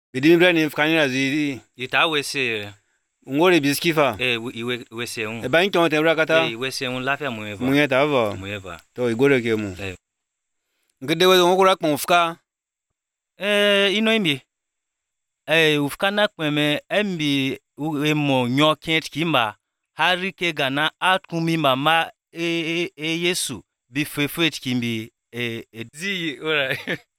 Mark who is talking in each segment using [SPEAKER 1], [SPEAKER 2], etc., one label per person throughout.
[SPEAKER 1] Bidi mbra ni fkanira zi
[SPEAKER 2] ita wese
[SPEAKER 1] ngore biskifa.
[SPEAKER 2] iwe wese un.
[SPEAKER 1] E ba nton tembra kata.
[SPEAKER 2] Wese un lafia mueva.
[SPEAKER 1] Munyeta ava.
[SPEAKER 2] Mueva.
[SPEAKER 1] To igore ke mu. Ngede we ngora konfka.
[SPEAKER 2] Ino imbi. Ufkana kweme embi emo nyokent kimba harike gana atkumi mama Yesu bifefet kimbi zi ora.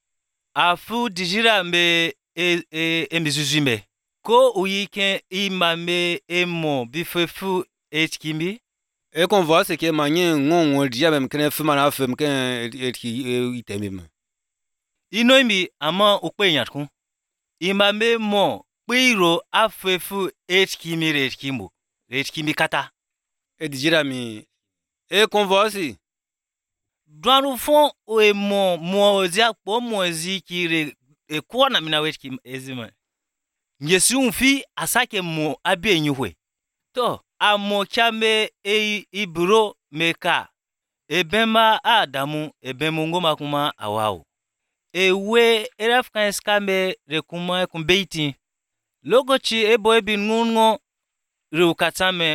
[SPEAKER 2] Afu dijira mbe embizuzimbe. Ko uyike imame emo bifefu kimbi.
[SPEAKER 1] E konva se ke manye ngongo dia bem kene fuma na fem ken itemim.
[SPEAKER 2] Ino imbi ama ukpe nyatku. Imame mo piro afefu kimbi retkimbi kata.
[SPEAKER 1] E dijira mi e konva si.
[SPEAKER 2] Dwaru fon o mo zia po mo zikire e kwa na mina wetkim ezima. Nyesi unfi asake mo abi enyuhwe. To amo chame iburo meka ebema Adamu ebemu ngoma kuma awao. Ewe erafkan skambe rekuma kumbeitin. Logochi ebo ebi ngungo reukatame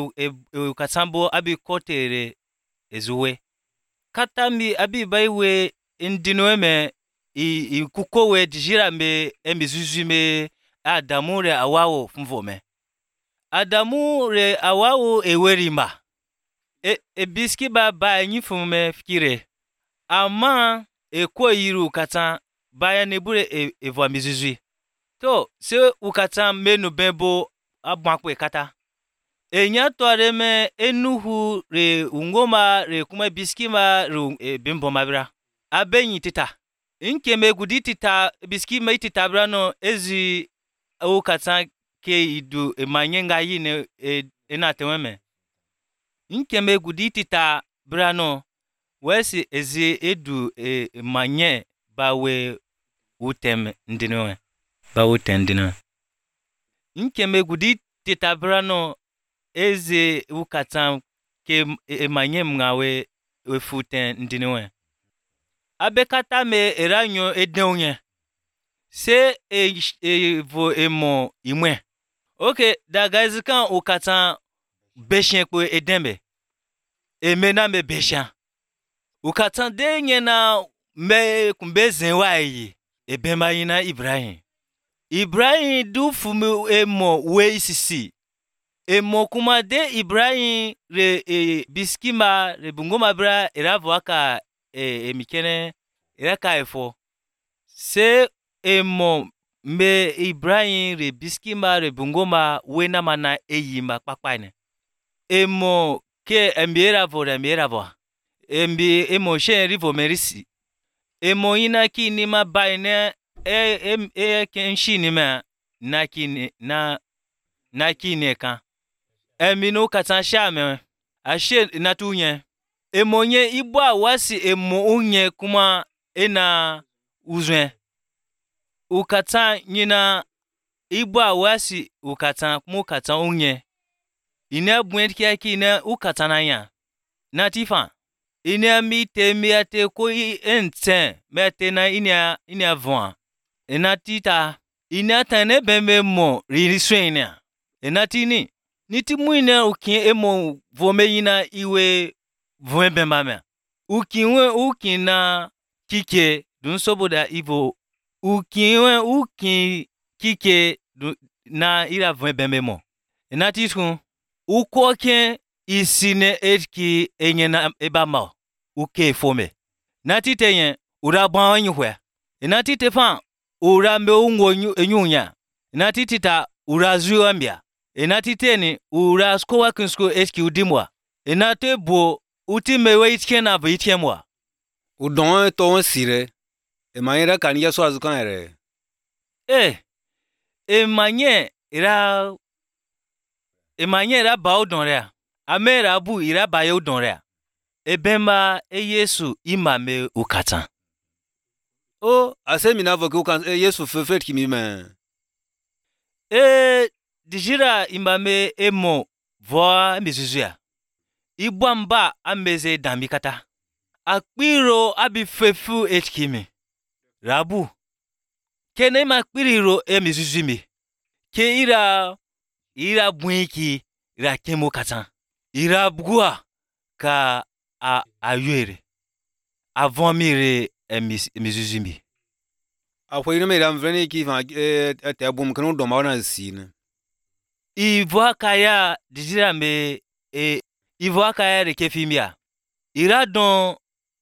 [SPEAKER 2] eukatambo abi kotere ezuwe. Katambi abi baiwe indinoeme kukowe dijira mbe embizuzime Adamu re awao funvome. Adamu re awao ewerima. Biski ba nyifume fikire. Ama ekwo yiru katan baya nebure evo ambizuzui. To se ukatan menu bebo abwankwe kata. Enyato me enuhu re ungoma re kuma biskima re bimbo mabira. Abenyi tita. Nkeme gudi tita biskima itita brano ezi ukatan ke idu emanyenga yine enateweme. Nkeme gudi tita brano wesi ezi edu manye bawe utem ndinowe. Bawe utem ndinowe. Nkeme gudi tita brano eze ukatan ke emanye mngawe wefuten ndinowe. Abekata me eranyo edenye. Se vo emo imwe. Okay, da guys kan ukatan beshen kwe edembe. Emena me beshan. Ukatan denye na me kumbezen wayi. Ebema yina Ibrahim. Ibrahim du fumu emo we isisi. Emo kuma de Ibrahim re biskima re bungoma bra eravo aka emikene eraka efo. Se emo me Ibrahim re biskima re bungoma we na mana eyima kpakpaine. Emo ke emieravo. Emo shen rivo merisi. Emo ina ki ni ma baine kenshi ni ma na ki ne kan. Emino katan shame. Ashe natunye. Emo nye ibwa wasi emo unye kuma ena uzwen. Ukatan nyina ibwa wasi ukatan kuma ukatan unye. Ine bwent kia ki ine ukatan anya. Natifan. Ine mi te mi ate koi enten. Me ate na ine avon. Enatita. Ine atane bembe mo ririswe ine. Enatini. Niti mwine ukin emo vome yina iwe vome bembame. Ukin na kike dun soboda ivo. Ukin kike na ira vome bembe mo. Enatitu. Ukoken isine etki enyena ebama. Uke fome. Natite yen uraban nyuhwe. Enatite fan urambe ungo enyunya. Enatitita urazu ambia. Enatite ni urasko wakinsko etki udimwa. Enate bo utimewe itkena bo itkemwa.
[SPEAKER 1] Udon to sire. Emanyera kaniya so azukan ere.
[SPEAKER 2] Emanye ira ba udon rea. Amera bu ira ba ye udon rea. Ebemba Yesu imame ukatan.
[SPEAKER 1] Ase mina voke ukan Yesu fefet kimi men.
[SPEAKER 2] Dijira imame emo voa mizuzuya. Ibwamba ameze dambikata. Akpiro abi fefu etkimi. Rabu. kene ma kpiriro emizuzimi ke ira bwiki ira kemo katan ira bugua ka ayuere avant mire emizuzimi
[SPEAKER 1] Akwai no me ram vreni ki fa te bum kan do ma na sine.
[SPEAKER 2] Ivoa kaya dizira me ivoa kaya de kefimia ira don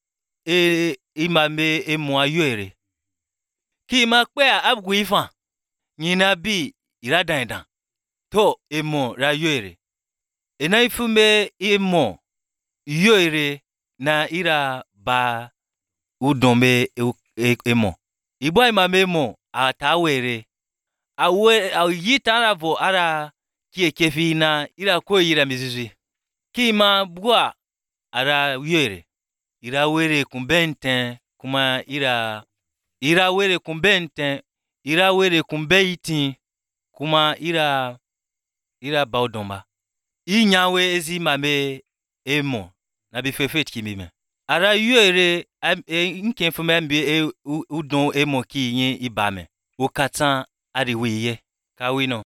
[SPEAKER 2] imame emo ayuere ki ma pe abgu ifan nyina bi ira dan to emo ra yuere ena ifume emo yuere na ira ba udombe emo ibo imame emo atawere awe yitara vo ara kefi na ira ko yira mizizi ki ma bua ara yuere ira were kumbenten kuma ira were kumbenten ira were kumbeitin kuma ira baudomba inyawe ezi mame emo na bifefet kimime ara yuere nke fume mbi udon emo ki yin ibame o katan ariwiye kawino